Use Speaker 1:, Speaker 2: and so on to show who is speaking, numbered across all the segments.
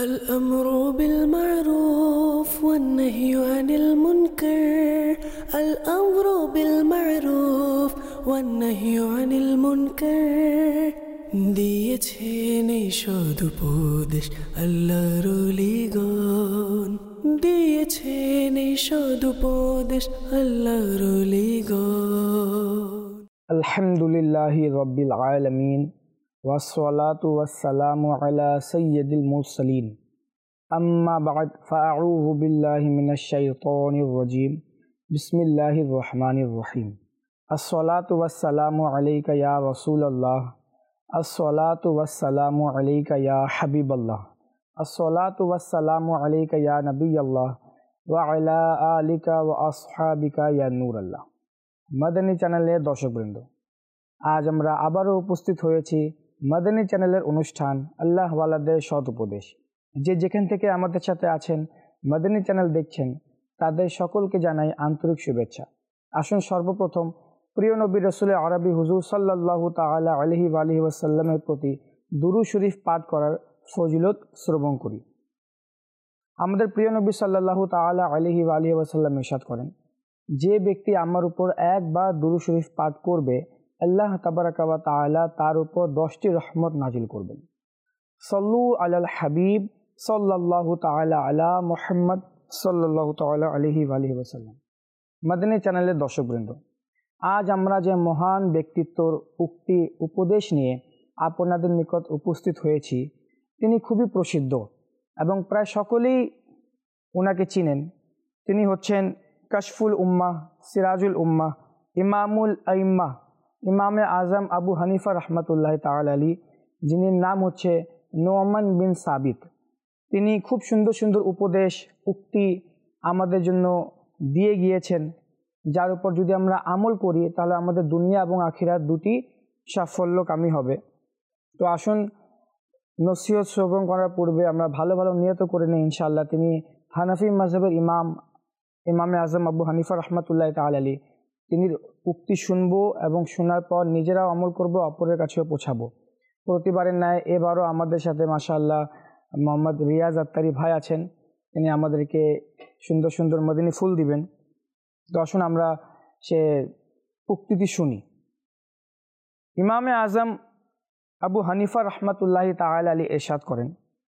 Speaker 1: الأمر بالمعروف والنهي عن المنكر الأمر بالمعروف والنهي عن المنكر দিয়েছেন এই সদুপদেশ আল্লাহর ওলিগণ দিয়েছেন এই সদুপদেশ আল্লাহর ওলিগণ
Speaker 2: আলহামদুলিল্লাহি রাব্বিল আলামিন والصلاة والسلام على سيد المرسلين أما بعد فأعوذ بالله من الشيطان الرجيم بسم الله الرحمن الرحيم الصلاة والسلام عليك يا رسول الله الصلاة والسلام عليك يا حبيب الله الصلاة والسلام عليك يا نبي الله وعلى آلك وأصحابك يا نور الله মাদানী চ্যানেলের দর্শকবৃন্দ, আজ আমরা আবারও উপস্থিত হয়েছি মাদানী চ্যানেলের অনুষ্ঠান আল্লাহ ওয়ালাদের সৎ উপদেশ। যে যেখান থেকে আমাদের সাথে আছেন, মাদানী চ্যানেল দেখছেন, তাদের সকলকে জানাই আন্তরিক শুভেচ্ছা। আসুন সর্বপ্রথম প্রিয় নবী রাসূল আরবি হুজুর সাল্লাল্লাহু তাআলা আলাইহি ওয়াসাল্লামের প্রতি দুরূদ শরীফ পাঠ করার ফজিলত শ্রবণ করি। আমাদের প্রিয় নবী সাল্লাল্লাহু তাআলা আলাইহি ওয়াসাল্লাম ইরশাদ করেন, যে ব্যক্তি আমার উপর একবার দুরূদ শরীফ পাঠ করবে, আল্লাহ তাবারাকা ওয়া তাআলা তার উপর 10টি রহমত নাজিল করবেন। সাল্লু আলাল হাবিব সাল্লাল্লাহু তাআলা আলা মুহাম্মদ সাল্লাল্লাহু তাআলা আলাইহি ওয়াসাল্লাম। মাদানী চ্যানেলের দর্শকবৃন্দ, আজ আমরা যে মহান ব্যক্তিত্বর উক্তি উপদেশ নিয়ে আপনাদের নিকট উপস্থিত হয়েছি, তিনি খুবই প্রসিদ্ধ এবং প্রায় সকলেই ওনাকে চিনেন। তিনি হচ্ছেন কাশফুল উম্মাহ, সিরাজুল উম্মাহ, ইমামুল আইম্মাহ, ইমামে আজম আবু হানিফা রহমতুল্লাহ তাআলা আলাইহি, যিনি নাম হচ্ছে নোমান বিন সাবিত। তিনি খুব সুন্দর সুন্দর উপদেশ উক্তি আমাদের জন্য দিয়ে গিয়েছেন, যার উপর যদি আমরা আমল করি তাহলে আমাদের দুনিয়া এবং আখিরাত দুটি সাফল্যকামী হবে। তো আসুন নসিহত শ্রবণ করার পূর্বে আমরা ভালো ভালো নিয়ত করে নিই ইনশাআল্লাহ। তিনি হানাফি মাযহাবের ইমামে আজম আবু হানিফা রহমতুল্লাহ তাআলা আলাইহি, তিনি উক্তি শুনবো এবং শোনার পর নিজেরাও আমল করব, অপরের কাছেও পৌঁছাবো। প্রতিবারের ন্যায় এবারও আমাদের সাথে মাশাআল্লাহ মোহাম্মদ রিয়াজ আত্তারি ভাই আছেন, তিনি আমাদেরকে সুন্দর সুন্দর মদিনী ফুল দিবেন। তো আসুন আমরা সে উক্তিটি শুনি। ইমামে আজম আবু হানিফা রহমতুল্লাহ তাআলা আলাইহি ইরশাদ করেন,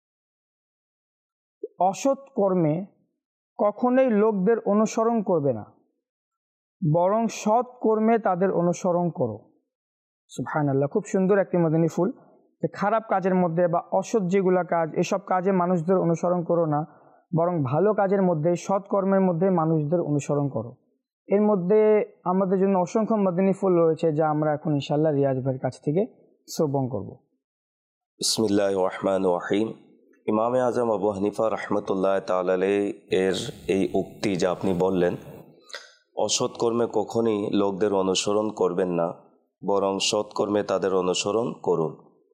Speaker 2: অসৎ কর্মে কখনোই লোকদের অনুসরণ করবে না, বরং সৎ কর্মে তাদের অনুসরণ করো। সুবহানাল্লাহ, খুব সুন্দর একটি মদিনী ফুল। যে খারাপ কাজের মধ্যে বা অসৎ যেগুলা কাজ, এসব কাজে মানুষদের অনুসরণ করো না, বরং ভালো কাজের মধ্যে, সৎ কর্মের মধ্যে মানুষদের অনুসরণ করো। এর মধ্যে আমাদের জন্য অসংখ্য মদিনী ফুল রয়েছে, যা আমরা এখন ইনশাআল্লাহ রিয়াজ ভাইয়ের কাছ থেকে শ্রবণ করব।
Speaker 3: বিসমিল্লাহির রহমানির রহিম। ইমামে আজম আবু হানিফা রহমতুল্লাহ তাআলা আলাইহি এর এই উক্তি যা আপনি বললেন, অসৎ কর্মে কখনই লোকদের অনুসরণ করবেন না, বরং সৎকর্মে তাদের অনুসরণ করুন।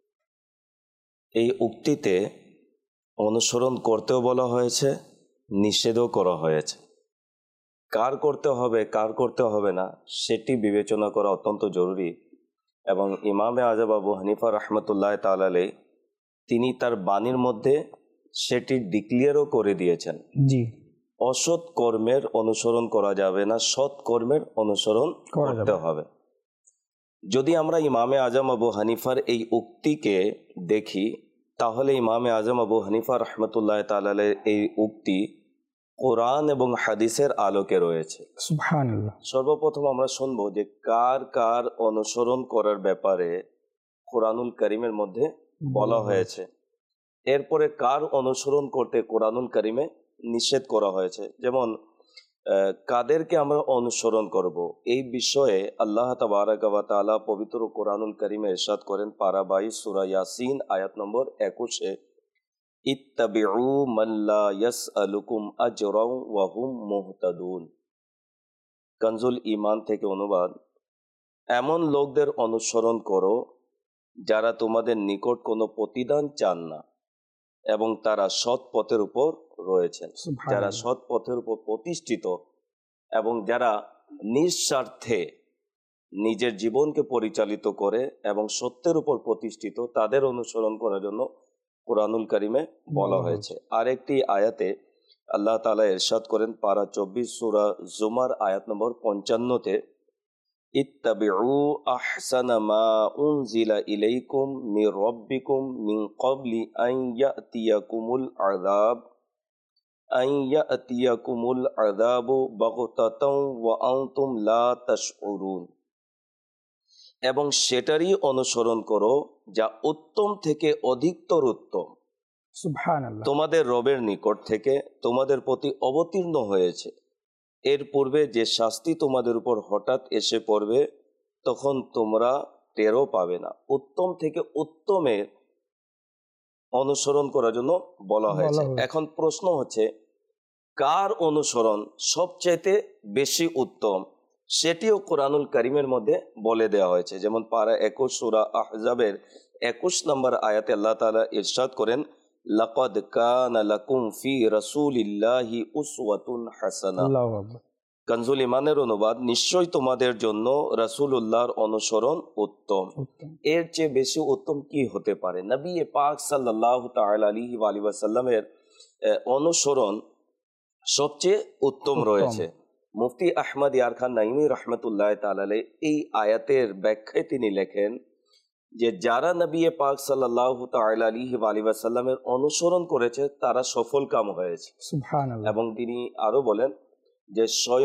Speaker 3: এই উক্তিতে অনুসরণ করতেও বলা হয়েছে, নিষেধও করা হয়েছে। কার করতে হবে কার করতে হবে না সেটি বিবেচনা করা অত্যন্ত জরুরি। এবং ইমামে আজম আবু হানিফা রহমতুল্লাহ তাআলা আলাইহি তিনি তার বাণীর মধ্যে সেটি ডিক্লিয়ারও করে দিয়েছেন।
Speaker 2: জি,
Speaker 3: অসৎ কর্মের অনুসরণ করা যাবে না, সৎ কর্মের অনুসরণ করতে হবে। যদি আমরা ইমামে আজম আবু হানিফার এই উক্তিকে দেখি, তাহলে ইমামে আজম আবু হানিফা রহমতুল্লাহ তাআলা আলাইহির এই উক্তি কোরআন এবং হাদিসের আলোকে রয়েছে।
Speaker 2: সুবহানাল্লাহ।
Speaker 3: সর্বপ্রথম আমরা শুনবো যে কার কার অনুসরণ করার ব্যাপারে কোরআনুল কারীমের মধ্যে বলা হয়েছে, এরপরে কার অনুসরণ করতে কোরআনুল কারীমে নিষেধ করা হয়েছে। যেমন কাদেরকে আমরা অনুসরণ করব, এই বিষয়ে আল্লাহ তাবারাকা ওয়া তাআলা পবিত্র কোরআনুল কারীমে ইরশাদ করেন, পারা 22 সূরা ইয়াসিন আয়াত নম্বর 21, ইত্তাবিউ মান লা ইয়াসআলুকুম আজরাও ওয়া হুম মুহতাদুন। কানজুল ঈমান থেকে অনুবাদ, এমন লোকদের অনুসরণ করো যারা তোমাদের নিকট কোনো প্রতিদান চান না এবং তারা সৎ পথের উপর রয়েছেন। যারা সৎ পথের উপর প্রতিষ্ঠিত এবং যারা নিঃস্বার্থে নিজের জীবনকে পরিচালিত করে এবং সত্যের উপর প্রতিষ্ঠিত, তাদের অনুসরণ করার জন্য কোরআনুল কারিমে বলা হয়েছে। আরেকটি আয়াতে আল্লাহ তাআলা ইরশাদ করেন পারা 24 সূরা জুমার আয়াত নম্বর 55-তে, ইত্তাবিউ আহসানা মা উনজিলা ইলাইকুম মির রাব্বিকুম মিন ক্বাবলি আন ইয়াতিয়াকুমুল আযাবু বাগতাতাও ওয়া আনতুম লা তাশউরুন। এবং সেটারই অনুসরণ করো যা উত্তম থেকে অধিকতর উত্তম
Speaker 2: সুবহানাল্লাহ।
Speaker 3: তোমাদের রবের নিকট থেকে তোমাদের প্রতি অবতীর্ণ হয়েছে। এর পূর্বে যে শাস্তি তোমাদের উপর হঠাৎ এসে পড়বে তখন তোমরা টেরও পাবে না। উত্তম থেকে উত্তমের অনুসরণ করার জন্য বলা হয়েছে। এখন প্রশ্ন হচ্ছে, কার অনুসরণ সবচাইতে বেশি উত্তম সেটিও কোরআনুল কারিমের মধ্যে বলে দেওয়া হয়েছে। যেমন পারা 21 সূরা আহজাবের 21 নম্বর আয়াতে আল্লাহ তাআলা ইরশাদ করেন, লাকাদ কানা লাকুম ফি রাসূলিল্লাহি উসওয়াতুন হাসানাহ।
Speaker 2: আল্লাহু আকবার।
Speaker 3: কানজুল ইমানের অনুবাদ, নিশ্চয় তোমাদের জন্য রাসূলুল্লাহর অনুসরণ উত্তম। এর চেয়ে বেশি উত্তম কি হতে পারে? নবী পাক সাল্লাল্লাহু তাআলা আলাইহি ওয়া আলিহি ওয়াসাল্লামের অনুসরণ সবচেয়ে উত্তম রয়েছে। মুফতি আহমদ ইয়ার খান নাইমি রহমতুল্লাহ তাআলা আলাইহি এই আয়াতের ব্যাখ্যায় তিনি লেখেন যে যারা নবী পাক সাল্লাল্লাহু তাআলা আলাইহি ওয়া আলিহি ওয়াসাল্লামের অনুসরণ করেছে তারা সফল কাম হয়েছে।
Speaker 2: সুবহানাল্লাহ।
Speaker 3: এবং তিনি আরো বলেন যে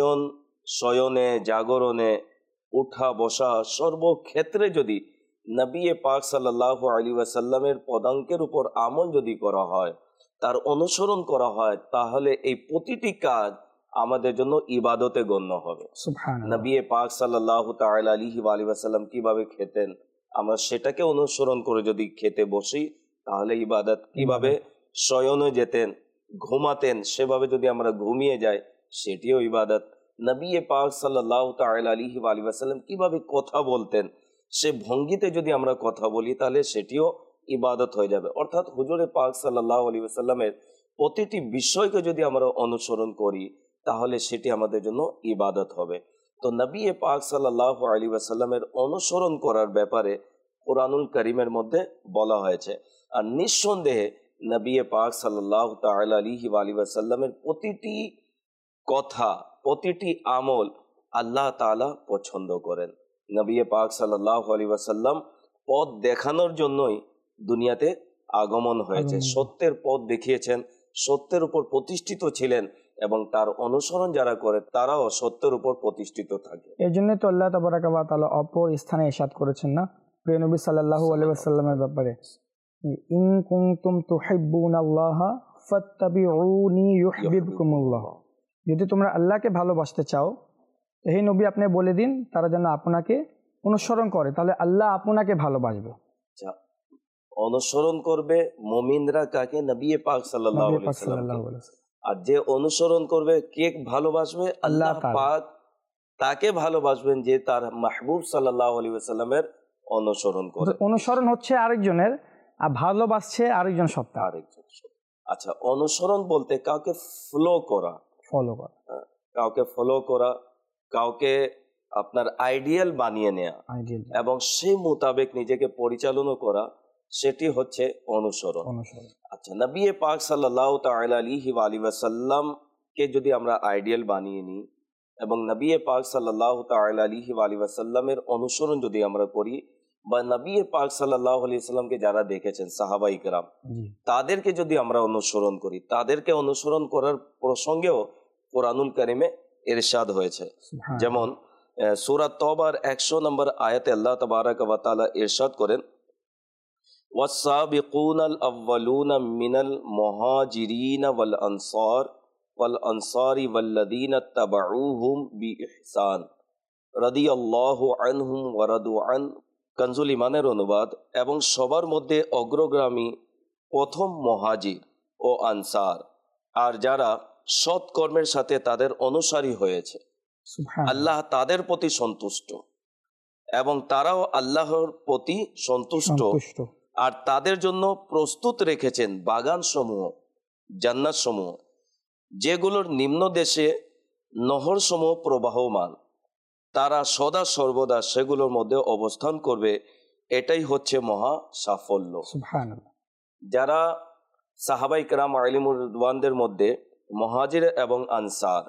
Speaker 3: শয়নে জাগরণে উঠা বসা সর্বক্ষেত্রে যদি নবী পাক সাল্লাল্লাহু আলাইহি ওয়াসাল্লামের পদাঙ্কের উপর আমল যদি করা হয়, তার অনুসরণ করা হয়, তাহলে এই প্রতিটি কাজ আমাদের জন্য ইবাদতে গণ্য হবে।
Speaker 2: সুবহানাল্লাহ।
Speaker 3: নবী পাক সাল্লাল্লাহু তাআলা আলাইহি ওয়া আলিহি ওয়াসাল্লাম কিভাবে খেতেন, আমরা সেটাকে অনুসরণ করে যদি খেতে বসি তাহলে ইবাদত। কিভাবে শয়নে যেতেন, ঘুমাতেন, সেভাবে যদি আমরা ঘুমিয়ে যাই সেটিও ইবাদত। নবী পাক সাল্লাল্লাহু তাআলা আলাইহি ওয়া আলিহি ওয়াসাল্লাম কিভাবে কথা বলতেন, সে ভঙ্গিতে যদি আমরা কথা বলি তাহলে সেটিও ইবাদত হয়ে যাবে। অর্থাৎ হুজুরে পাক সাল্লাল্লাহু আলাইহি ওয়াসাল্লামের প্রতিটি বিষয়কে যদি আমরা অনুসরণ করি তাহলে সেটি আমাদের জন্য ইবাদত হবে। তো নবী পাক সাল্লাল্লাহু আলাইহি ওয়াসাল্লামের অনুসরণ করার ব্যাপারে কোরআনুল কারীমের মধ্যে বলা হয়েছে। আর নিঃসন্দেহে নবী পাক সাল্লাল্লাহু তাআলা আলাইহি ওয়া আলিহি ওয়াসাল্লামের প্রতিটি কথা, প্রতিটি আমল আল্লাহ তাআলা পছন্দ করেন। নবী পাক সাল্লাল্লাহু আলাইহি ওয়াসাল্লাম পথ দেখানোর জন্যই দুনিয়াতে আগমন হয়েছে। সত্যের পথ দেখিয়েছেন, সত্যের উপর প্রতিষ্ঠিত ছিলেন এবং তার অনুসরণ যারা করে তারাও সত্যের উপর প্রতিষ্ঠিত থাকে।
Speaker 2: এর জন্য তো আল্লাহ তাবারাকা ওয়া তাআলা অপর স্থানে ইরশাদ করেছেন না প্রিয় নবী সাল্লাল্লাহু আলাইহি ওয়াসাল্লামের ব্যাপারে, ইন কুনতুম তুহিব্বুনাল্লাহা ফাত্তাবিউনি ইউহিব্বুকুমুল্লাহ। যদি তোমরা আল্লাহকে ভালোবাসতে চাও, হে নবী আপনি বলে দিন তারা যেন আপনাকে অনুসরণ করে, তাহলে আল্লাহ আপনাকে ভালোবাসবে।
Speaker 3: আচ্ছা, অনুসরণ করবে মুমিনরা কাকে? নবী পাক সাল্লাল্লাহু আলাইহি ওয়াসাল্লাম। আর যে অনুসরণ করবে কে ভালোবাসবে? আল্লাহ পাক তাকে ভালোবাসবেন যে তার মাহবুব সাল্লাল্লাহু আলাইহি ওয়াসাল্লামের অনুসরণ করে।
Speaker 2: অনুসরণ হচ্ছে আরেকজনের আর ভালোবাসছে আরেকজন সত্তা,
Speaker 3: আরেকজন। আচ্ছা, অনুসরণ বলতে কাউকে ফলো করা, কাউকে ফলো করা, কাউকে আপনার আইডিয়াল বানিয়ে নেওয়া এবং সেই মোতাবেক নিজেকে পরিচালনা করা, সেটি হচ্ছে অনুসরণ। আচ্ছা, নবী পাক সাল্লাল্লাহু তাআলা আলাইহি ওয়া আলিহি ওয়াসাল্লাম কে যদি আমরা আইডিয়াল বানিয়ে নিই এবং নবী পাক সাল্লাল্লাহু তাআলা আলাইহি ওয়া আলিহি ওয়াসাল্লামের অনুসরণ যদি আমরা করি, বা নবী পাক সাল্লাল্লাহু আলাইহি ওয়াসাল্লামকে যারা দেখেছেন সাহাবায়ে কেরাম, তাদেরকে যদি আমরা অনুসরণ করি, তাদেরকে অনুসরণ করার প্রসঙ্গেও কোরআনুল কারীমে ইরশাদ হয়েছে। যেমন সূরা তওবার 100 নম্বর আয়াতে আল্লাহ তাবারাকা ওয়া তাআলা ইরশাদ করেন, ওয়াস-সাবিকুনাল আউয়ালুনা মিনাল মুহাজিরিনা ওয়াল আনসারি ওয়াল্লাযীনা তাবাউহুম বিইহসান রাদিয়াল্লাহু আনহুম ওয়া রাদু আন। কানজুল ইমানের অনুবাদ, এবং সবার মধ্যে অগ্রগামী প্রথম মুহাজির ও আনসার আর যারা সৎ কর্মের সাথে তাদের অনুসারী হয়েছে, আল্লাহ তাদের প্রতি সন্তুষ্ট এবং তারাও আল্লাহর প্রতি সন্তুষ্ট। আর তাদের জন্য প্রস্তুত রেখেছেন বাগান সমূহ, জান্নাত সমূহ, যেগুলোর নিম্ন দেশে নহর সমূহ প্রবাহমান। তারা সদা সর্বদা সেগুলোর মধ্যে অবস্থান করবে। এটাই হচ্ছে মহা সাফল্য। যারা সাহাবাই কেরাম আলিমুর রিদওয়ানদের মধ্যে মুহাজির এবং আনসার,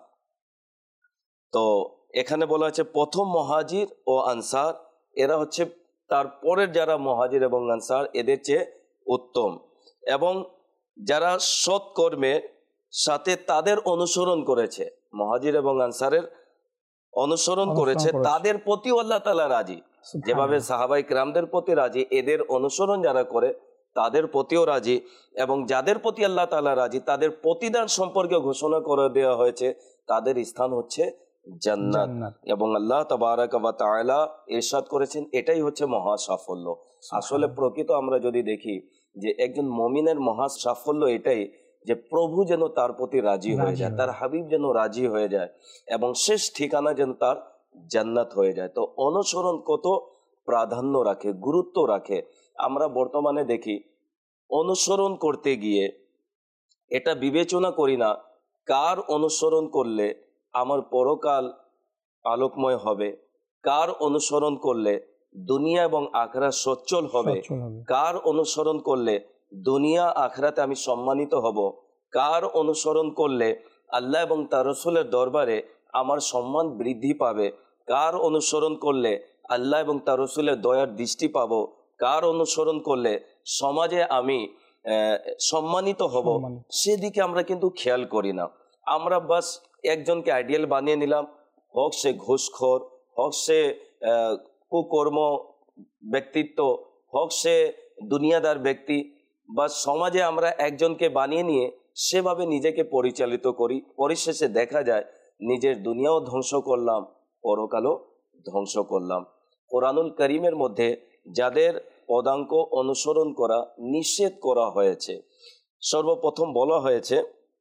Speaker 3: তো এখানে বলা হচ্ছে প্রথম মুহাজির ও আনসার এরা হচ্ছে তারপরের যারা মুহাজির এবং আনসার এদের চেয়ে উত্তম, এবং যারা সৎকর্মের সাথে তাদের অনুসরণ করেছে, মুহাজির এবং আনসারের অনুসরণ করেছে, তাদের প্রতিও আল্লাহ তাআলা রাজি। যেভাবে সাহাবাই কেরামদের প্রতি রাজি, এদের অনুসরণ যারা করে তাদের প্রতিও রাজি, এবং যাদের প্রতি আল্লাহ তাআলা রাজি তাদের প্রতিদান সম্পর্কে ঘোষণা করে দেওয়া হয়েছে, তাদের স্থান হচ্ছে জান্নাত। এবং আল্লাহ তাবারাক ওয়া তাআলা ইরশাদ করেছেন এটাই হচ্ছে মহা সাফল্য। আসলে প্রকৃত আমরা যদি দেখি যে একজন মুমিনের মহা সাফল্য এটাই যে প্রভু যেন তার প্রতি রাজি হয়ে যায়, তার হাবিব যেন রাজি হয়ে যায়, এবং শেষ ঠিকানা যেন তার জান্নাত হয়ে যায়। তো অনুসরণ কত প্রাধান্য রাখে, গুরুত্ব রাখে। আমরা বর্তমানে দেখি অনুসরণ করতে গিয়ে এটা বিবেচনা করি না কার অনুসরণ করলে আমার পরকাল আলোকময় হবে, কার অনুসরণ করলে দুনিয়া এবং আখিরাত সচ্ছল হবে, কার অনুসরণ করলে দুনিয়া আখিরাতে আমি সম্মানিত হব, কার অনুসরণ করলে আল্লাহ এবং তার রাসূলের দরবারে আমার সম্মান বৃদ্ধি পাবে, কার অনুসরণ করলে আল্লাহ এবং তার রাসূলের দয়ার দৃষ্টি পাবো, কার অনুসরণ করলে সমাজে আমি সম্মানিত হব, সেদিকে আমরা কিন্তু খেয়াল করি না। আমরা বাস একজনকে আইডিয়াল বানিয়ে নিলাম, হোক সে ঘুষখোর, হোক সে কুকর্ম ব্যক্তিত্ব, হোক সে দুনিয়াদার ব্যক্তি, বা সমাজে আমরা একজনকে বানিয়ে নিয়ে সেভাবে নিজেকে পরিচালিত করি। পরিশেষে দেখা যায় নিজের দুনিয়াও ধ্বংস করলাম, পরকালও ধ্বংস করলাম। কোরআনুল কারীমের মধ্যে যাদের পদাঙ্ক অনুসরণ করা নিষেধ করা হয়েছে, সর্বপ্রথম বলা হয়েছে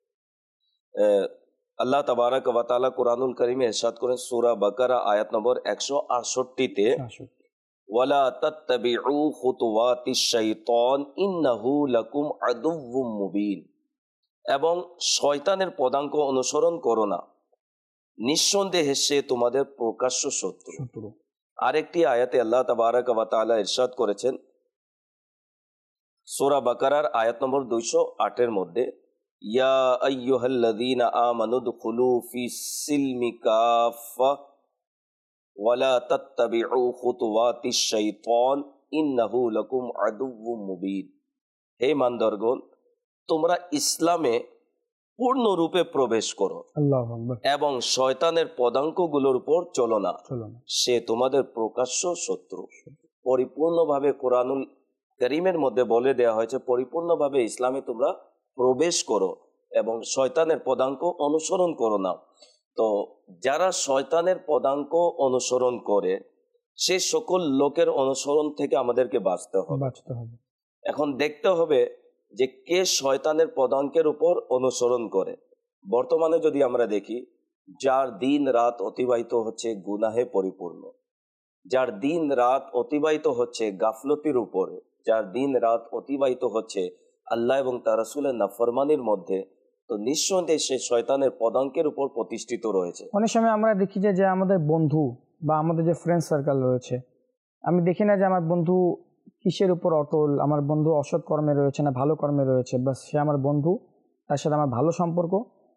Speaker 3: আল্লাহ তাবারাক ওয়া তাআলা কোরআনুল কারীমে ইরশাদ করেন সূরা বাকারা আয়াত নম্বর 168-তে, ওয়ালা তাত্তাবিউ খুতুওয়াতিশ শাইতান ইন্নাহু লাকুম আদুউম মুবিন, এবং শয়তানের পদাঙ্ক অনুসরণ করো না, নিঃসন্দেহে সে তোমাদের প্রকাশ্য শত্রু। আরেকটি আয়াতে আল্লাহ তাবারাক ওয়া তাআলা ইরশাদ করেছেন সূরা বাকারার আয়াত নম্বর 208-এর মধ্যে, ইয়া আইয়ুহাল্লাযীনা আমানু দুখুলু ফিস সিলমি কাফা ওয়ালা তাত্তাবিউ খুতুওয়াতিশ শাইতান ইন্নাহু লাকুম আদুউম মুবিন। হে ইমানদারগণ, তোমরা ইসলামে পূর্ণরূপে প্রবেশ করো এবং শয়তানের পদাঙ্কগুলোর উপর চলো না, সে তোমাদের প্রকাশ্য শত্রু। পরিপূর্ণভাবে কোরআনুল কারীমের মধ্যে বলে দেওয়া হয়েছে পরিপূর্ণভাবে ইসলামে তোমরা প্রবেশ করো এবং শয়তানের পদাঙ্ক অনুসরণ করো না। তো যারা শয়তানের পদাঙ্ক অনুসরণ করে সে সকল লোকের অনুসরণ থেকে আমাদেরকে বাঁচতে হবে। এখন দেখতে হবে যে কে শয়তানের পদাঙ্কের উপর অনুসরণ করে। বর্তমানে যদি আমরা দেখি, যার দিন রাত অতিবাহিত হচ্ছে গুনাহে পরিপূর্ণ, যার দিন রাত অতিবাহিত হচ্ছে গাফলতির উপরে, যার দিন রাত অতিবাহিত হচ্ছে আল্লাহ এবং তার রাসূলের নাফরমানির মধ্যে, তো নিঃসন্দেহে সে শয়তানের পদাঙ্কের উপর প্রতিষ্ঠিত রয়েছে।
Speaker 2: অনেক সময় আমরা দেখি যে আমাদের বন্ধু বা আমাদের যে ফ্রেন্ড সার্কেল রয়েছে, আমি দেখি না যে আমার বন্ধু কিসের উপর অটল, আমার বন্ধু অসৎ কর্মে রয়েছে না ভালো কর্মে রয়েছে, বাস সে আমার বন্ধু, তার সাথে আমার ভালো সম্পর্ক,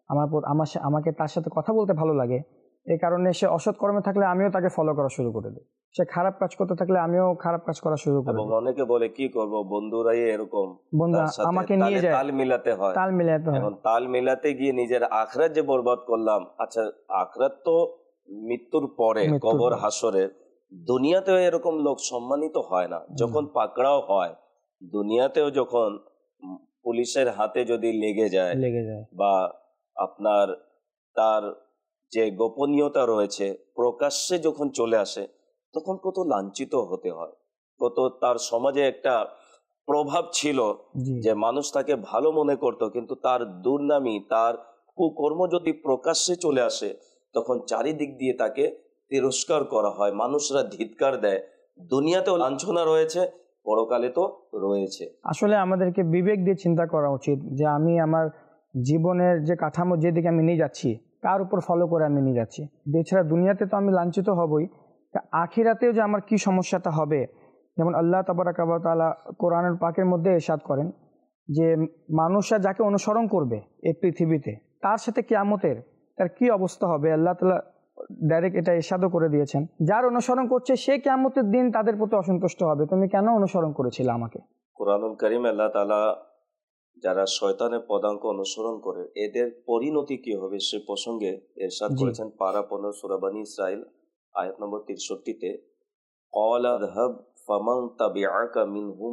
Speaker 2: আমাকে তার সাথে কথা বলতে ভালো লাগে, এই কারণে সে অসৎ কর্মে থাকলে আমিও তাকে ফলো করা শুরু করে দিই, সে খারাপ কাজ করতে থাকলে আমিও খারাপ কাজ করা শুরু করে দিই।
Speaker 3: অনেকে বলে কি করব, বন্ধুরাই এরকম,
Speaker 2: বন্ধু আমাকে নিয়ে যায়,
Speaker 3: তাল মিলাতে হয়, এখন তাল মিলাতে গিয়ে নিজের আখিরাত যে বরবাদ করলাম। আচ্ছা, আখিরাত তো মৃত্যুর পরে, কবর হাসরের, দুনিয়াতেও এরকম লোক সম্মানিত হয় না। যখন পাকড়াও হয়, দুনিয়াতেও যখন পুলিশের হাতে যদি লেগে যায় বা আপনার তার যে গোপনীয়তা রয়েছে প্রকাশ্যে যখন চলে আসে, তখন কত লাঞ্ছিত হতে হয়, কত তার সমাজে একটা প্রভাব ছিল যে মানুষ তাকে ভালো মনে করত, কিন্তু তার দুর্নামি, তার কুকর্ম যদি প্রকাশ্যে চলে আসে তখন চারিদিক দিয়ে তাকে তিরস্কার করা হয়, মানুষরা ধিক্কার দেয়। দুনিয়াতেও লাঞ্ছনা রয়েছে, পরকালে তো রয়েছে।
Speaker 2: আসলে আমাদেরকে বিবেক দিয়ে চিন্তা করা উচিত যে আমি আমার জীবনের যে কাঠামো যেদিকে আমি নিয়ে যাচ্ছি তার উপর ফলো করে আমি নিয়ে যাচ্ছি। এছাড়া দুনিয়াতে তো আমি লাঞ্ছিত হবই, আখিরাতেও যে আমার কি সমস্যাটা হবে, যেমন আল্লাহ তাবারাক ওয়া তাআলা কোরআনুল পাকের মধ্যে ইরশাদ করেন, যে মানুষরা যাকে অনুসরণ করবে এই পৃথিবীতে তার সাথে কিয়ামতের তার কি অবস্থা হবে, আল্লাহ তাআলা ডাইরেক্ট এটা ইরশাদও করে দিয়েছেন, যার অনুসরণ করছে সে কিয়ামতের দিন তাদের প্রতি অসন্তুষ্ট হবে, তুমি কেন অনুসরণ করেছিলে আমাকে।
Speaker 3: কোরআনুল কারীম আল্লাহ তাআলা যারা শয়তানের পদাঙ্ক অনুসরণ করে এদের পরিণতি কি হবে সে প্রসঙ্গে ইরশাদ করেছেন পারা 15 সূরা বনী ইসরাইল আয়াত নম্বর 63-তে, ক্বালা যহাব ফামান তাবিআকা মিনহুম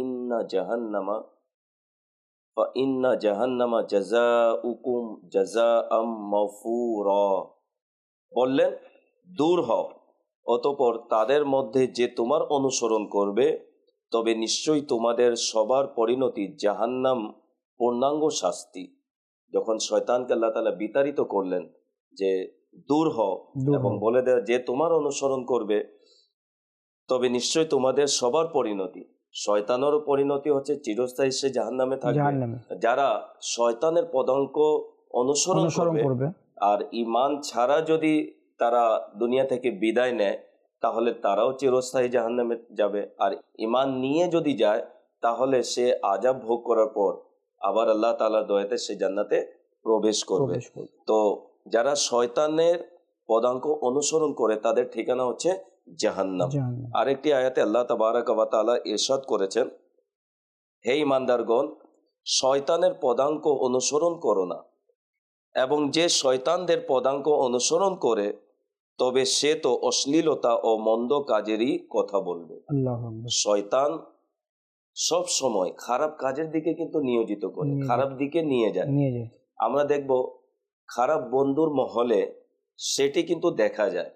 Speaker 3: ফাইন্না জাহান্নামা জাযাউকুম জাযাআম মাগফুরা। বললেন দূর হও, অতঃপর তাদের মধ্যে যে তোমার অনুসরণ করবে তবে নিশ্চয়ই তোমাদের সবার পরিণতি জাহান্নাম, পূর্ণাঙ্গ শাস্তি। যখন শয়তানকে আল্লাহ তাআলা বিতাড়িত করলেন যে দূর হও এবং বলে দেয় যে তোমার অনুসরণ করবে তবে নিশ্চয়ই তোমাদের সবার পরিণতি, শয়তানেরও পরিণতি হচ্ছে চিরস্থায়ী সে জাহান্নামে থাকবে। যারা শয়তানের পদাঙ্ক অনুসরণ করবে আর ঈমান ছাড়া যদি তারা দুনিয়া থেকে বিদায় নেয় তাহলে তারাও চিরস্থায়ী জাহান্নামে যাবে, আর ঈমান নিয়ে যদি যায় তাহলে সে আযাব ভোগ করার পর আবার আল্লাহ তাআলার দয়াতে সে জান্নাতে প্রবেশ করবে। তো যারা শয়তানের পদাঙ্ক অনুসরণ করে তাদের ঠিকানা হচ্ছে জাহান্নাম। আরেকটি আয়াতে আল্লাহ তাবারাক ওয়া তাআলা ইরশাদ করেছেন, হে ঈমানদারগণ, শয়তানের পদাঙ্ক অনুসরণ করো না, এবং যে শয়তানদের পদাঙ্ক অনুসরণ করে তবে সে তো অশ্লীলতা ও মন্দ কাজেরই কথা বলবে। শয়তান সব সময় খারাপ কাজের দিকে কিন্তু নিয়োজিত করে, খারাপ দিকে নিয়ে যায়। আমরা দেখব খারাপ বন্ধুর মহলে সেটি কিন্তু দেখা যায়।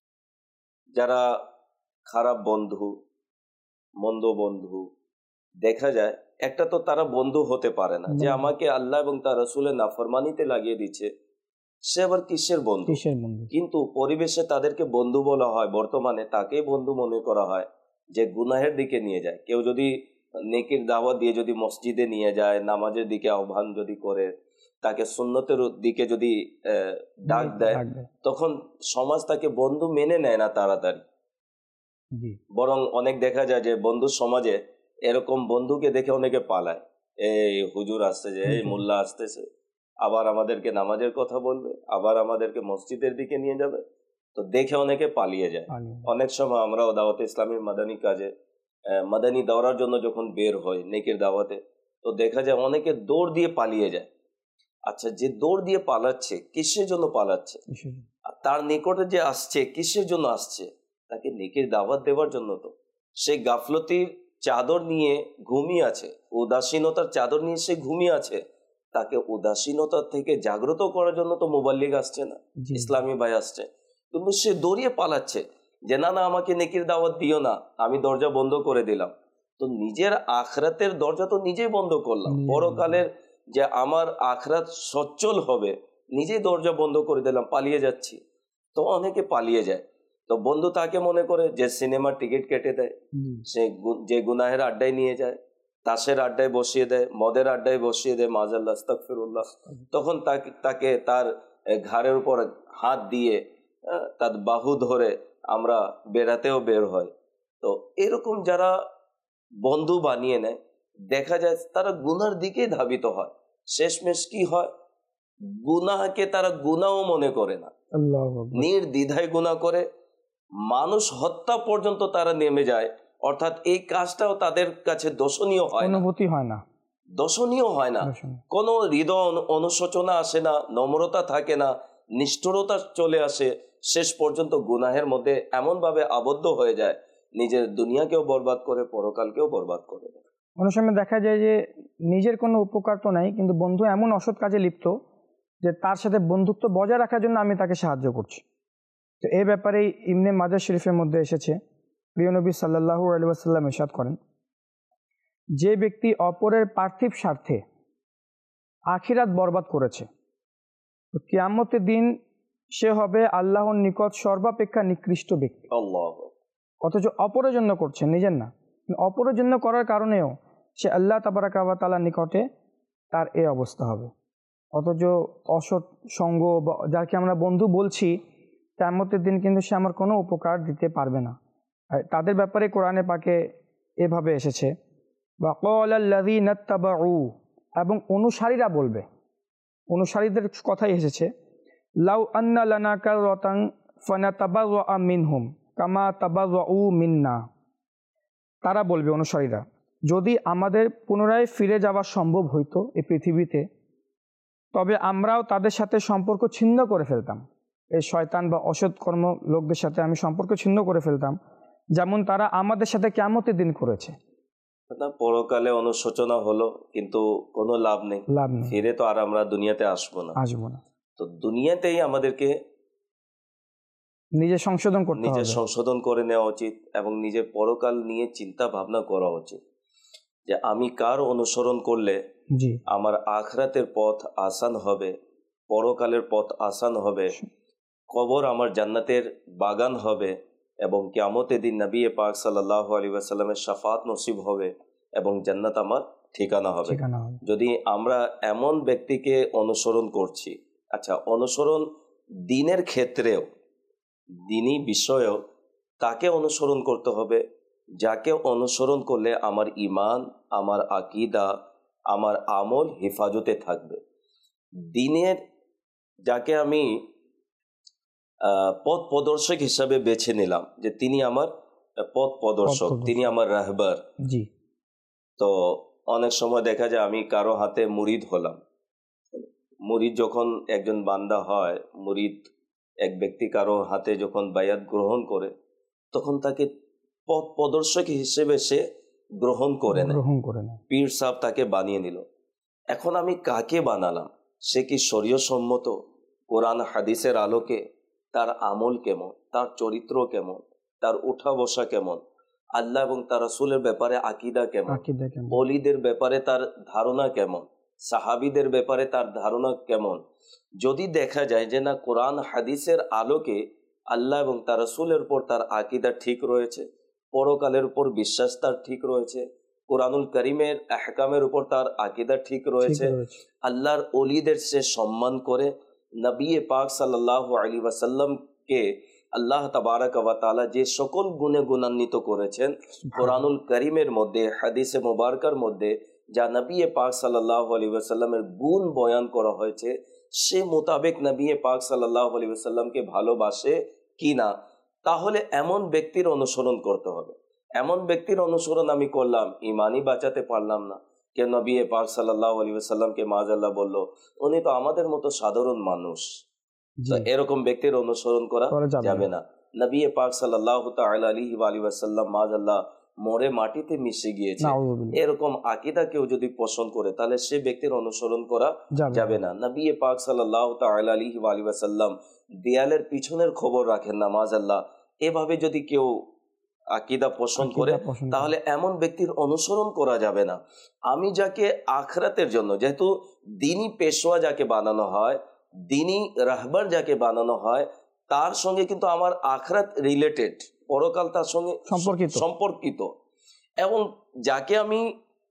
Speaker 3: যারা খারাপ বন্ধু, মন্দ বন্ধু, দেখা যায় একটা তো তারা বন্ধু হতে পারে না, যে আমাকে আল্লাহ এবং তার রাসূলের নাফরমানিতে লাগিয়ে দিচ্ছে, সে আবার কিসের বন্ধু? কিন্তু পরিবেশে তাদেরকে বন্ধু বলা হয়, বর্তমানে তাকেই বন্ধু মনে করা হয় যে গুনাহের দিকে নিয়ে যায়। কেউ যদি নেকির দাওয়াত দিয়ে যদি মসজিদে নিয়ে যায়, নামাজের দিকে আহ্বান যদি করে, তাকে সুন্নতের দিকে যদি ডাক দেয়, তখন সমাজ তাকে বন্ধু মেনে নেয় না তাড়াতাড়ি। বরং অনেক দেখা যায় যে বন্ধু সমাজে এরকম বন্ধুকে দেখে অনেকে পালায়, এই হুজুর আসতেছে, এই মোল্লা আসতেছে, আবার আমাদেরকে নামাজের কথা বলবে, আবার আমাদেরকে মসজিদের দিকে নিয়ে যাবে, তো দেখে অনেকে পালিয়ে যায়। অনেক সময় আমরা দাওয়াতে ইসলামীর মাদানী কাজে মাদানী দৌড়ার জন্য যখন বের হয় নেকির দাওয়াতে, তো দেখা যায় অনেকে দৌড় দিয়ে পালিয়ে যায়। আচ্ছা, যে দৌড় দিয়ে পালাচ্ছে কিসের জন্য পালাচ্ছে? আর তার নিকটে যে আসছে কিসের জন্য আসছে? তাকে নেকির দাওয়াত দেওয়ার জন্য। তো সে গাফলতির চাদর নিয়ে ঘুমিয়ে আছে, উদাসীনতার চাদর নিয়ে সে ঘুমিয়ে আছে, তাকে উদাসীনতা থেকে জাগ্রত করার জন্য তো মুবাল্লিগ আসছে না, ইসলামী ভাই আসছে, কিন্তু সে দৌড়িয়ে পালাচ্ছে যে না না আমাকে নেকির দাওয়াত দিও না, আমি দরজা বন্ধ করে দিলাম। তো নিজের আখরাতের দরজা তো নিজেই বন্ধ করলাম, পরকালের যে আমার আখরাত সচ্ছল হবে নিজেই দরজা বন্ধ করে দিলাম, পালিয়ে যাচ্ছি। তো অনেকে পালিয়ে যায়। তো বন্ধু তাকে মনে করে যে সিনেমার টিকিট কেটে দেয়, সে যে গুনাহের আড্ডায় নিয়ে যায়, তাসের আড্ডায় বসিয়ে দেয়, মদের আড্ডায় বসিয়ে দেয়, মাযাল্লাহ আস্তাগফিরুল্লাহ, তখন তাকে তার ঘাড়ের উপর হাত দিয়ে তার বাহু ধরে আমরা বেড়াতেও বের হয়। তো এরকম যারা বন্ধু বানিয়ে নেয়, দেখা যায় তারা গুনার দিকে ধাবিত হয়। শেষমেশ কি হয়? গুনাহকে তারা গুনাহও মনে করে না, নির্দ্বিধায় গুনাহ করে, মানুষ হত্যা পর্যন্ত তারা নেমে যায়। অর্থাৎ এই কাজটাও তাদের কাছে দর্শনীয় হয় না, অনুভূতি হয় না, দর্শনীয় হয় না, কোনো হৃদয় অনুশোচনা আসে না, নম্রতা থাকে না, নিষ্ঠুরতা চলে আসে, শেষ পর্যন্ত গুনাহের মধ্যে এমন ভাবে আবদ্ধ হয়ে যায় নিজের দুনিয়াকেও বরবাদ করে, পরকালকেও বরবাদ করে।
Speaker 2: অনেক সময় দেখা যায় যে নিজের কোনো উপকার তো নাই, কিন্তু বন্ধু এমন অসৎ কাজে লিপ্ত যে তার সাথে বন্ধুত্ব বজায় রাখার জন্য আমি তাকে সাহায্য করছি। তো এই ব্যাপারেই ইবনে মাজাহ শরীফের মধ্যে এসেছে, প্রিয় নবী সাল্লাল্লাহু আলাইহি ওয়াসাল্লাম ইরশাদ করেন, যে ব্যক্তি অপরের পার্থিব স্বার্থে আখিরাত বরবাদ করেছে, তো কিয়ামতের দিন সে হবে আল্লাহর নিকট সর্বাপেক্ষা নিকৃষ্ট ব্যক্তি। অথচ অপরের জন্য করছে, নিজের না, অপরের জন্য করার কারণেও সে আল্লাহ তাবারাক ওয়া তাআলার নিকটে তার এই অবস্থা হবে। অথচ অসৎ সঙ্গ, যাকে আমরা বন্ধু বলছি, কিয়ামতের দিন কিন্তু সে আমার কোনো উপকার দিতে পারবে না। আর তাদের ব্যাপারে কোরআনে পাকে এভাবে এসেছে ওয়াকাল আল্লাযীনা ইত্তাবাউ, এবং অনুসারীরা বলবে, অনুসারীদের কথাই এসেছে, লাউ আন্না লানা কাররাতান ফানাতাবাররা মিনহুম কামা তাবাররাউ মিন্না। তারা বলবে, অনুসারীরা, যদি আমাদের পুনরায় ফিরে যাওয়া সম্ভব হইতো এই পৃথিবীতে, তবে আমরাও তাদের সাথে সম্পর্ক ছিন্ন করে ফেলতাম। এই শয়তান বা অসৎকর্ম লোকদের সাথে আমি সম্পর্ক ছিন্ন করে ফেলতাম, যেমন তারা আমাদের সাথে কিয়ামতের দিন করেছে।
Speaker 3: পরকালে অনুশোচনা হলো, কিন্তু কোনো লাভ নেই, ফিরে তো আর আমরা দুনিয়াতে আসবো না। তো দুনিয়াতেই আমাদেরকে
Speaker 2: নিজে সংশোধন
Speaker 3: করে নেওয়া উচিত এবং নিজের পরকাল নিয়ে চিন্তা ভাবনা করা উচিত যে আমি কার অনুসরণ করলে আমার আখিরাতের পথ আসান হবে, পরকালের পথ আসান হবে, কবর আমার জান্নাতের বাগান হবে এবং কিয়ামতের দিন নবী পাক সাল্লাল্লাহু আলাইহি ওয়াসাল্লামের শাফাত নসিব হবে এবং জান্নাত আমার ঠিকানা হবে। যদি আমরা এমন ব্যক্তিকে অনুসরণ করছি, আচ্ছা, অনুসরণ দ্বীনের ক্ষেত্রেও, দ্বীনি বিষয়েও তাকে অনুসরণ করতে হবে যাকে অনুসরণ করলে আমার ঈমান, আমার আকীদা, আমার আমল হেফাজতে থাকবে। দ্বীনের যাকে আমি পথ প্রদর্শক হিসাবে বেছে নিলাম যে তিনি আমার পথ প্রদর্শক, তিনি আমার রাহবার। তো অনেক সময় দেখা যায় আমি কারো হাতে মুরিদ হলাম। মুরিদ যখন একজন বান্দা হয়, মুরিদ এক ব্যক্তি কারো হাতে যখন বায়াত গ্রহণ করে, তখন তাকে পথ প্রদর্শক হিসেবে সে গ্রহণ করে না, পীর সাহেব তাকে বানিয়ে নিল। এখন আমি কাকে বানালাম? সে কি শরীয়ত সম্মত? কোরআন হাদিসের আলোকে তার আমল কেমন, তার চরিত্র কেমন, তার উঠা বসা কেমন, আল্লাহ এবং তার রাসূলের ব্যাপারে আকীদা কেমন, ওলিদের ব্যাপারে তার ধারণা কেমন, সাহাবীদের ব্যাপারে তার ধারণা কেমন? যদি দেখা যায় যে না, কোরআন হাদিসের আলোকে আল্লাহ এবং তার রাসূলের উপর তার আকীদা ঠিক রয়েছে, পরকালের উপর বিশ্বাস তার ঠিক রয়েছে, কোরআনুল কারীমের আহকামের উপর তার আকীদা ঠিক রয়েছে, আল্লাহর ওলিদের সে সম্মান করে, নবী পাক সাল্লাল্লাহু আলাইহি ওয়াসাল্লামকে আল্লাহ তাবারক ওয়া তাআলা যে সকল গুণে গুণান্বিত করেছেন কোরআনুল কারীমের মধ্যে, হাদিসে মুবারকার মধ্যে যা নবী পাক সাল্লাল্লাহু আলাইহি ওয়াসাল্লামের গুণ বয়ান করা হয়েছে, সে মোতাবেক নবী পাক সাল্লাল্লাহু আলাইহি ওয়াসাল্লামকে ভালোবাসে কিনা, তাহলে এমন ব্যক্তির অনুসরণ করতে হবে। এমন ব্যক্তির অনুসরণ আমি করলাম, ইমানই বাঁচাতে পারলাম না, কে নবী পাক সাল্লাল্লাহু আলাইহি ওয়াসাল্লামকে মাআযাল্লাহ বলল, উনি তো আমাদের মতো সাধারণ মানুষ, তো এরকম ব্যক্তির অনুসরণ করা যাবে না। নবী পাক সাল্লাল্লাহু তাআলা আলাইহি ওয়াসাল্লাম মাআযাল্লাহ মরে মাটিতে মিশে গিয়েছে, এরকম আকীদা কেউ যদি পোষণ করে তাহলে সে ব্যক্তির অনুসরণ করা যাবে না। নবী পাক সাল্লাল্লাহু তাআলা আলাইহি ওয়াসাল্লাম দেয়ালের পিছনের খবর রাখেন না, মাআযাল্লাহ, এভাবে যদি কেউ আকীদা পোষণ করে তাহলে এমন ব্যক্তির অনুসরণ করা যাবে না। আমি যাকে আখিরাতের জন্য, যেহেতু দ্বীনি পেশোয়া যাকে বানানো হয়, দ্বীনি রাহবার যাকে বানানো হয়, তার সঙ্গে কিন্তু আমার আখিরাত রিলেটেড, পরকাল তার সঙ্গে সম্পর্কিত, এবং যাকে আমি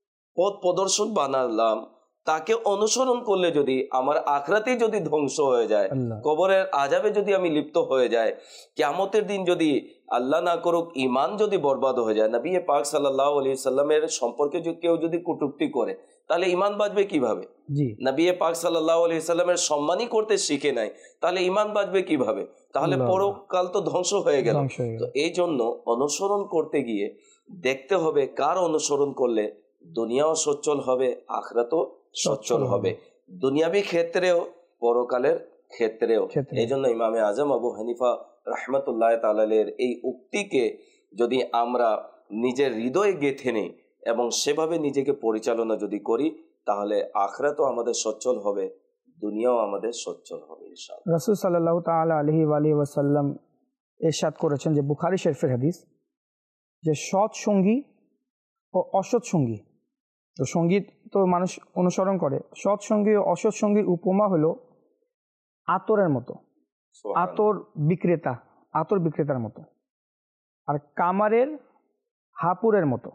Speaker 3: পথ প্রদর্শক বানালাম তাকে অনুসরণ করলে যদি আমার আখিরাতেই যদি ধ্বংস হয়ে যায়, কবরের আযাবে যদি আমি লিপ্ত হয়ে যায়, কিয়ামতের দিন যদি আল্লাহ না করুক ঈমান যদি বরবাদ হয়ে যায়, নবী পাক সাল্লাল্লাহু আলাইহি সাল্লামের সম্পর্কে কেউ যদি কটূক্তি করে, তাহলে ঈমান বাঁচবে কিভাবে? নবী পাক সাল্লাল্লাহু আলাইহি সাল্লামের সম্মানই করতে শিখে নাই, তাহলে ঈমান বাঁচবে কিভাবে? তাহলে পরকাল তো ধ্বংস হয়ে গেল। তো এই জন্য অনুসরণ করতে গিয়ে দেখতে হবে কার অনুসরণ করলে দুনিয়াও সচ্ছল হবে, আখিরাতও সচ্ছল হবে, দুনিয়াবী ক্ষেত্রেও পরকালের ক্ষেত্রেও। এই জন্য ইমামে আজম আবু হানিফা রাহমাতুল্লাহ তাআলা আলাইহির এই উক্তিকে যদি আমরা নিজের হৃদয়ে গেঁথে নিই এবং সেভাবে নিজেকে পরিচালনা যদি করি, তাহলে আখিরাতও আমাদের সচ্ছল হবে, দুনিয়াও আমাদের সচ্ছল হবে ইনশাআল্লাহ।
Speaker 2: রাসূল সাল্লাল্লাহু তাআলা আলাইহি ওয়াসাল্লাম ইরশাদ করেছেন, যে বুখারী শরীফের হাদিস, যে সৎ সঙ্গী ও অসৎ সঙ্গী, তো সঙ্গীত তো মানুষ অনুসরণ করে, সৎ সঙ্গী ও অসৎ সঙ্গীর উপমা হলো আতরের মতো, আতর বিক্রেতার মতো, আর কামারের হাপুরের মতো।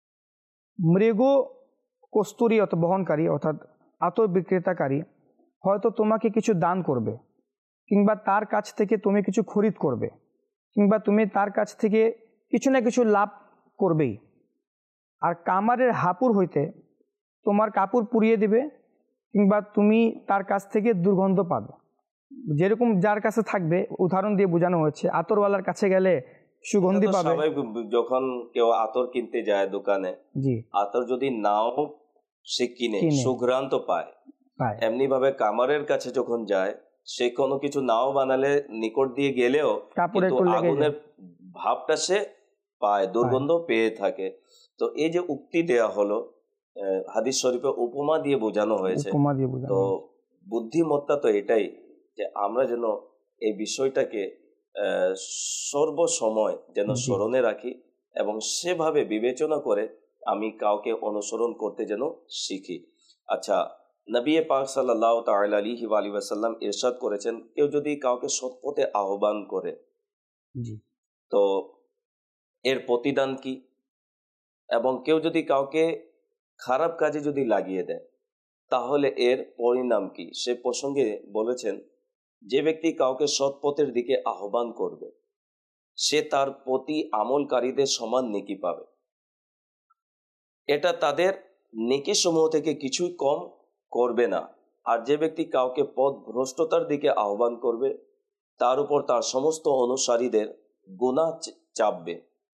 Speaker 2: মৃগ কস্তুরী বহনকারী অর্থাৎ আতর বিক্রেতাকারী হয়তো তোমাকে কিছু দান করবে, কিংবা তার কাছ থেকে তুমি কিছু খরিদ করবে, কিংবা তুমি তার কাছ থেকে কিছু না কিছু লাভ করবেই, আর কামারের হাপুর হইতে তোমার কাপড় পুড়িয়ে দিবে, কিংবা তুমি তার কাছ থেকে দুর্গন্ধ পাবে। যেরকম যার কাছে থাকবে, উদাহরণ দিয়ে বোঝানো হয়েছে, আতরওয়ালার কাছে গেলে সুগন্ধি পাবে।
Speaker 3: যখন কেউ আতর কিনতে যায় দোকানে, জি, আতর যদি নাও সে কিনে সুঘ্রাণ তো পায়, এমনি ভাবে কামারের কাছে যখন যায়, সে কোনো কিছু নাও বানালে নিকট দিয়ে গেলেও আগুনের ভাবটা সে পায়, দুর্গন্ধ পেয়ে থাকে। তো এই যে উক্তি দেয়া হলো, হাদিস শরীফে উপমা দিয়ে বোঝানো হয়েছে। তো বুদ্ধিমত্তা তো এটাই যে আমরা যেন এই বিষয়টাকে সর্বসময় যেন স্মরণে রাখি এবং সেভাবে বিবেচনা করে আমি কাউকে অনুসরণ করতে যেন শিখি। আচ্ছা, নবী পাক সাল্লাল্লাহু তাআলা আলাইহি ওয়া সাল্লাম ইরশাদ করেছেন, কেউ যদি কাউকে সৎ পথে আহ্বান করে, তো এর প্রতিদান কি? এবং কেউ যদি কাউকে খারাপ কাজে যদি লাগিয়ে দেয়, তাহলে এর পরিণাম কি? সে প্রসঙ্গে বলেছেন, যে ব্যক্তি কাউকে সৎ পথের দিকে আহ্বান করবে, সে তার প্রতি আমলকারীদের সমান নেকি পাবে। এটা তাদের নেকি সমূহ থেকে কিছুই কম করবে না। আর যে ব্যক্তি কাউকে পথ ভ্রষ্টতার দিকে আহ্বান করবে, তার উপর তার সমস্ত অনুসারীদের গুনাহ চাপবে,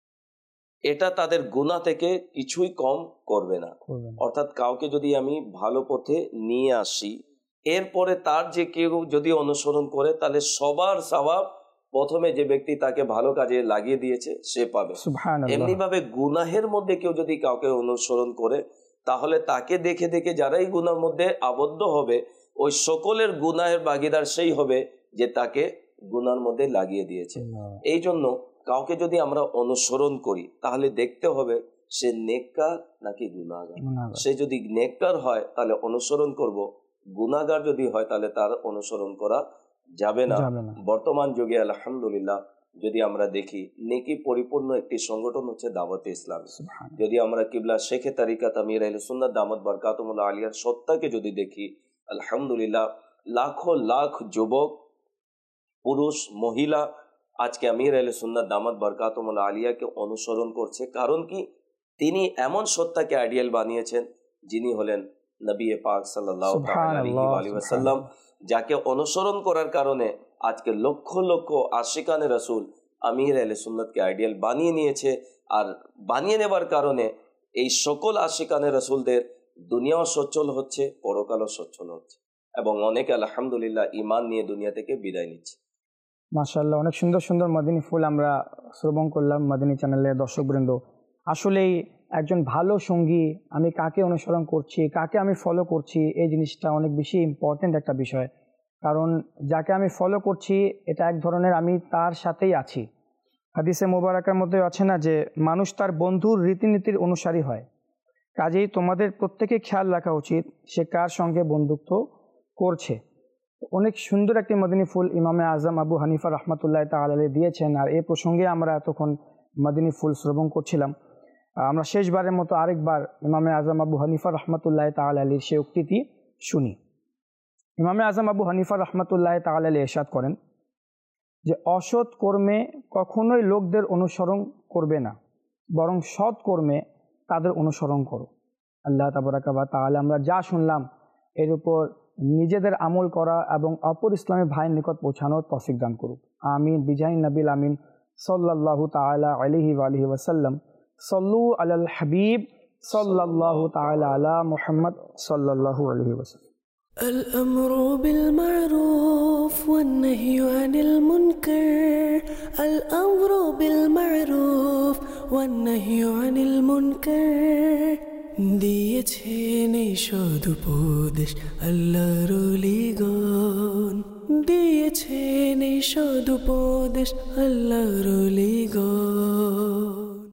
Speaker 3: এটা তাদের গুনাহ থেকে কিছুই কম করবে না। অর্থাৎ কাউকে যদি আমি ভালো পথে নিয়ে আসি, এরপরে তার যে কেউ যদি অনুসরণ করে, তাহলে সবার সওয়াব প্রথমে যে ব্যক্তি তাকে ভালো কাজে লাগিয়ে দিয়েছে সে পাবে। এমনি ভাবে গুনাহের মধ্যে কেউ যদি কাউকে অনুসরণ করে, তাহলে তাকে দেখে দেখে যারাই গুনার মধ্যে আবদ্ধ হবে, ওই সকলের গুনাহের ভাগীদার সেই হবে যে তাকে গুনার মধ্যে লাগিয়ে দিয়েছে। এই জন্য কাউকে যদি আমরা অনুসরণ করি, তাহলে দেখতে হবে সে নেককার নাকি গুনাহগার। সে যদি নেককার হয় তাহলে অনুসরণ করব, গুনাহগার যদি হয় তাহলে তার অনুসরণ করা যাবে না। বর্তমান যুগে আলহামদুলিল্লাহ যদি আমরা দেখি, নেকি পরিপূর্ণ একটি সংগঠন হচ্ছে দাওয়াতে ইসলাম। যদি আমরা কিবলা শেখে তারিকাত আমির আহলে সুন্নাত দামাত বারকাতুহুল্লাহ আলিয়ার সত্তাকে যদি দেখি, আলহামদুলিল্লাহ লাখো লাখ যুবক, পুরুষ, মহিলা আজকে আমির আহলে সুন্নাত দামাত বারকাতুহুল্লাহ আলিয়াকে অনুসরণ করছে। কারণ কি? তিনি এমন সত্তাকে আইডিয়াল বানিয়েছেন, যিনি হলেন নবী পাক সাল্লাল্লাহু আলাইহি ওয়াসাল্লাম, যাকে অনুসরণ করার কারণে আজকে লক্ষ লক্ষ আশিকানে রাসূল আমির আহলে সুন্নাতকে আইডিয়াল বানিয়ে নিয়েছে। আর বানিয়ে নেবার কারণে এই সকল আশিকানে রাসূলদের দুনিয়াও সচ্ছল হচ্ছে, পরকালও সচ্ছল হচ্ছে, এবং অনেকে আলহামদুলিল্লাহ ঈমান নিয়ে দুনিয়া থেকে বিদায় নিচ্ছে।
Speaker 2: মাশাআল্লাহ, অনেক সুন্দর সুন্দর মদিনী ফুল আমরা শ্রবণ করলাম মদিনী চ্যানেলের দর্শকবৃন্দ। আসলেই একজন ভালো সঙ্গী, আমি কাকে অনুসরণ করছি, কাকে আমি ফলো করছি, এই জিনিসটা অনেক বেশি ইম্পর্টেন্ট একটা বিষয়। কারণ যাকে আমি ফলো করছি, এটা এক ধরনের আমি তার সাথেই আছি। হাদিসে মোবারকার মধ্যে আছে না যে মানুষ তার বন্ধুর রীতিনীতির অনুসারী হয়। কাজেই তোমাদের প্রত্যেকে খেয়াল রাখা উচিত সে কার সঙ্গে বন্ধুত্ব করছে। অনেক সুন্দর একটি মদিনী ফুল ইমামে আজম আবু হানিফা রহমতুল্লাহ তাআলা আলাইহি দিয়েছেন। আর এই প্রসঙ্গে আমরা এতক্ষণ মদিনী ফুল শ্রবণ করছিলাম। আমরা শেষবারের মতো আরেকবার ইমামে আজম আবু হানিফা রহমতুল্লাহ তাআলা আলাইহির সেই উক্তিটি শুনি। ইমামে আজম আবু হানিফা রহমতুল্লাহ তাআলা আলাইহি ইরশাদ করেন যে অসৎ কর্মে কখনোই লোকদের অনুসরণ করবে না, বরং সৎ কর্মে তাদের অনুসরণ করো। আল্লাহ তাবারাকা ওয়া তাআলা আমরা যা শুনলাম এর উপর নিজেদের আমল করা এবং অপর ইসলামী ভাইয়ের নিকট পৌঁছানোর তৌফিক দান করুক। আমিন বিজাহি নবিল আমিন সাল্লাল্লাহু তাআলা আলাইহি ওয়া আলিহি ওয়াসাল্লাম। সাল্লু আলাল হাবিব সাল্লাল্লাহু তাআলা আলা মুহাম্মদ সাল্লাল্লাহু আলাইহি ওয়াসাল্লাম।
Speaker 1: الأمر بالمعروف والنهي عن المنكر، الأمر بالمعروف والنهي عن المنكر। দিয়েছেন এই সদুপদেশ আল্লাহর ওলিগণ, দিয়েছেন এই সদুপদেশ আল্লাহর ওলিগণ।